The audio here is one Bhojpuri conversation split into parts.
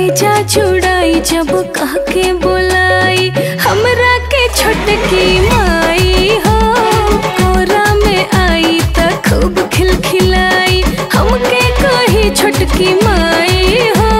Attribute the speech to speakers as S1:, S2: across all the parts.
S1: करेजा जुड़ाई जब कह के बोलाई हमरा के छोटकी माई हो। कोरा में आई त खूब खिलखिलाई हमके कही छोटकी माई हो।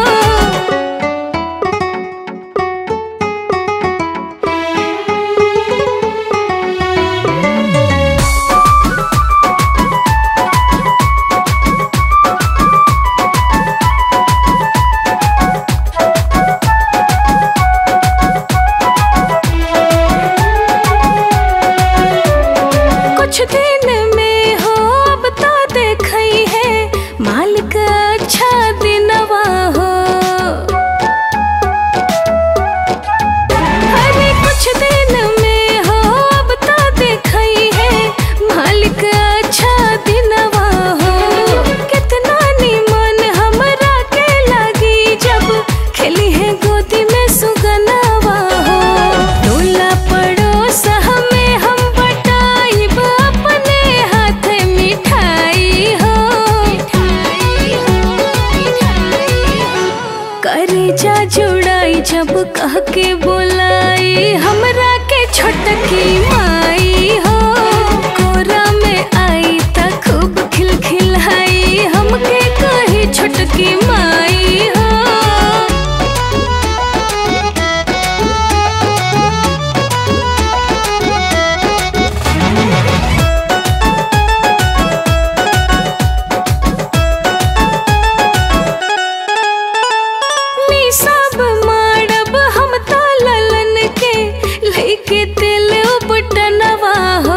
S1: कुछ दिन में हो अब तो देखई है मालिक अच्छा दिनवा हो। अरे कुछ दिन में हो अब तो देखई है मालिक अच्छा दिनवा हो। कितना निमन हमरा के लागी जब खेली है गोदी में सुगनवा हो। टोला पड़ोस हमें हम करेजा जुड़ाई जब कह के बोलाई हमरा के छोटकी माई हो। कोरा में आई त खूब खिलखिलाई हमके कही छोटकी माई हो। सब माड़ब हम तो ललन के लेके दिल बटनवा हो।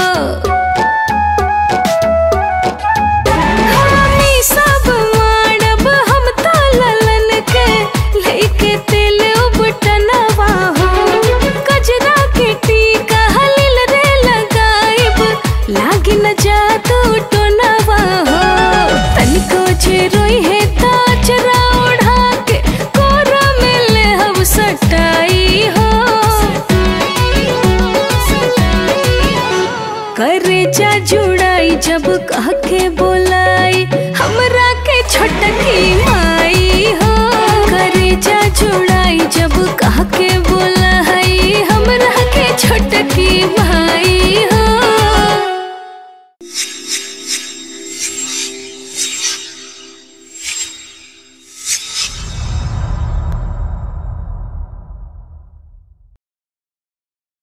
S1: हमी सब माड़ब हम तो ललन के लेके दिल बटनवा हो। कजरा के टीका हलिल रे लगाइब लागी न जादू टोनवा हो। तनिको जे रोई है ताचरा सटाई हो। करेजा जुड़ाई जब कह के बोलाई हमरा के छोटकी माई हो। करेजा जुड़ाई जब कह के बोलाई हमरा के छोटकी माई।